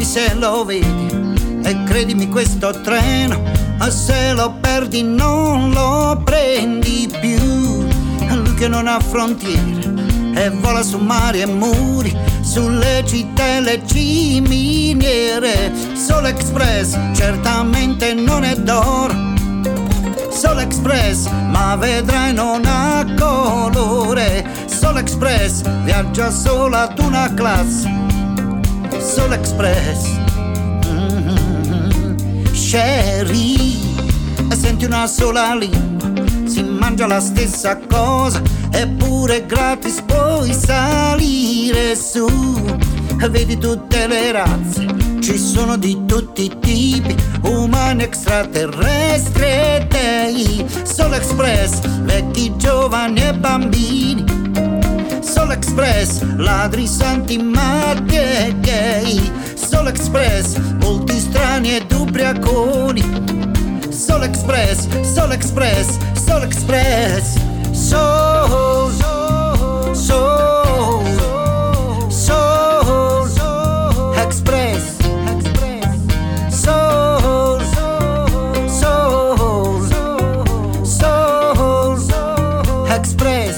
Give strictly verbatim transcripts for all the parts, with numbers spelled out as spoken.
se lo vedi, e credimi questo treno, se lo perdi non lo prendi più. Lui che non ha frontiere e vola su mari e muri, sulle città e le ciminiere. Solo Express certamente non è d'oro, Solo Express, ma vedrai non ha colore. Solo Express viaggia solo ad una classe. Solo Express, mm-hmm. Sherry, senti una sola lingua, si mangia la stessa cosa, eppure gratis puoi salire su. Vedi tutte le razze, ci sono di tutti i tipi, umani, extraterrestri e dei. Solo Express, vecchi, giovani e bambini. Solo Express, ladri, santi, matti e gay. Solo Express, molti strani ed ubriaconi. Solo Express, Solo Express, Solo Express. Soul, soul, soul, soul, Express, soul, soul, soul, Express.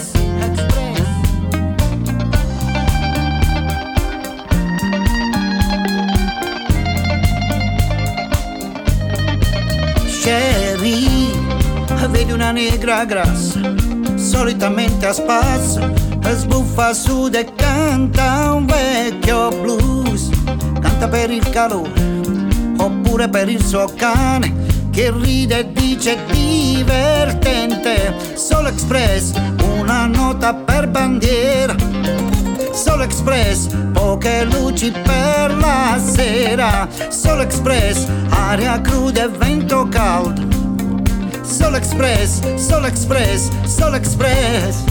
Sherry, vedi una negra grassa, solitamente a spasso, sbuffa su e canta un vecchio blues. Canta per il calore, oppure per il suo cane che ride e dice divertente. Solo Express, una nota per bandiera. Solo Express, poche luci per la sera. Solo Express, aria cruda e vento caldo. Solo Express, Solo Express, Solo Express.